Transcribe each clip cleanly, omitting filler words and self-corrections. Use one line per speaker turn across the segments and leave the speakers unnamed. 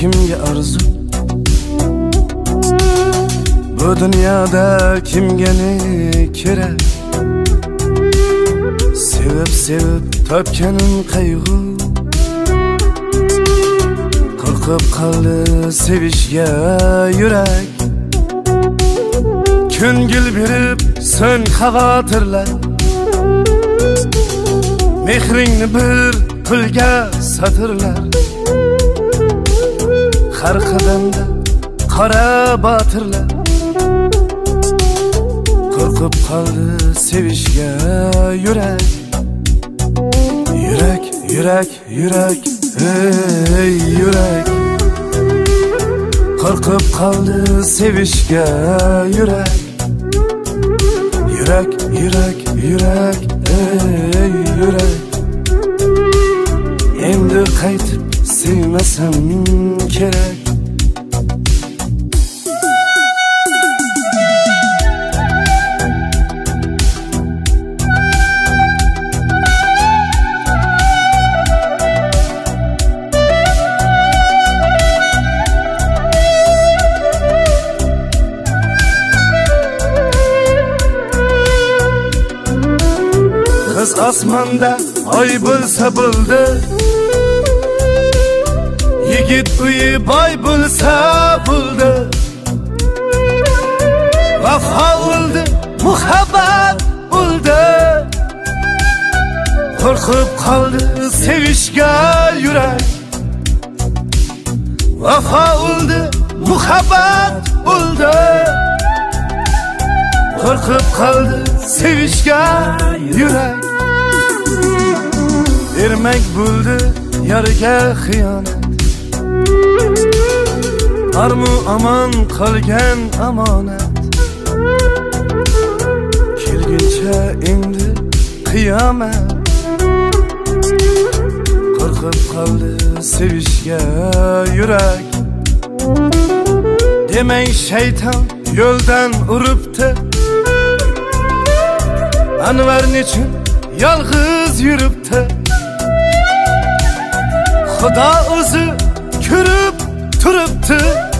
kimga arzu? Bu dunyoda kimga ne kerak? Sevib topganim qayg'u, qo'rqib qoldi sevishga yurak. Ko'ngil berib so'ng xavotirlar, mehringni bir pulga satirlar. Har qadamda qora botirlar, qo'rqib qoldi sevishga yurak. Yurak, yurak, yurak, ey yurak, qo'rqib qoldi sevishga yurak. Yurak, yurak, yurak, ey yurak, endi qaytib sevmasam kerak. Kız osmonda oy bo'lsa bo'ldi, yigit uyi boy bo'lsa bo'ldi. Vafo o'ldi, muhabbat o'ldi, qo'rqib qoldi sevishga yurak. Vafo o'ldi, muhabbat o'ldi, qo'rqib qoldi sevishga yurak. Ermak bo'ldi yarga xiyonat, armu aman qolgan amonat. Kelguncha endi qiyomat, qo'rqib qoldi sevishga yurak. Demang shayton yo'ldan uribdi, Anvar nechun yolg'iz yuribdi. Xudo o'zi ko'rib turibdi,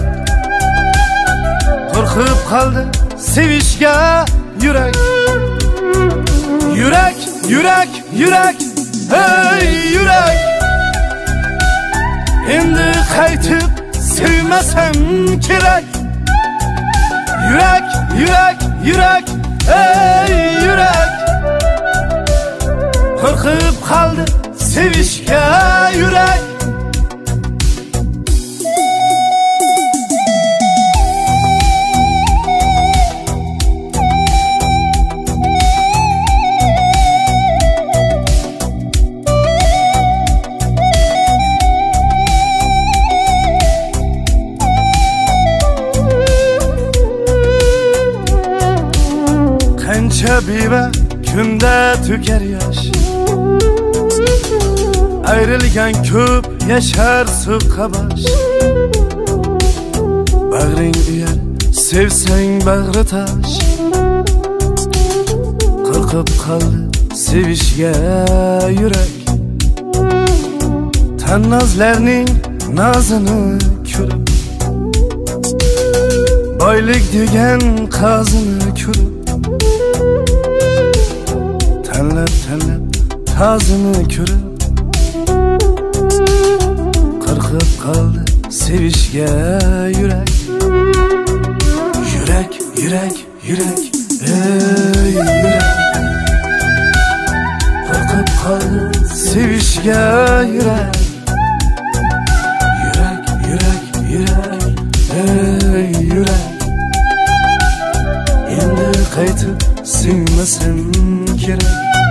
qo'rqib qoldi sevishga yurak. Yurak, yurak, yurak, ey yurak, endi qaytib sevmasam kerak. Yurak, yurak, yurak, ey yurak, qo'rqib qoldi sevishga yurak. Qancha beva kunda to'kar yosh, ayrilgan ko'p yashar so'qqa bosh. Bag'ring uyar, sevsang bag'ri tosh, qo'rqib qoldi sevishga yurak. Tannozlarning nozini ko'rib, boylik degan qozini ko'rib, tanlab tozini ko'rib, qo'rqib qoldi sevishga yurak. Yurak, yurak, yurak, ey yurak, qo'rqib qoldi sevishga yurak. Yurak, yurak, yurak, ey yurak, endi qaytib sevmasam kerak.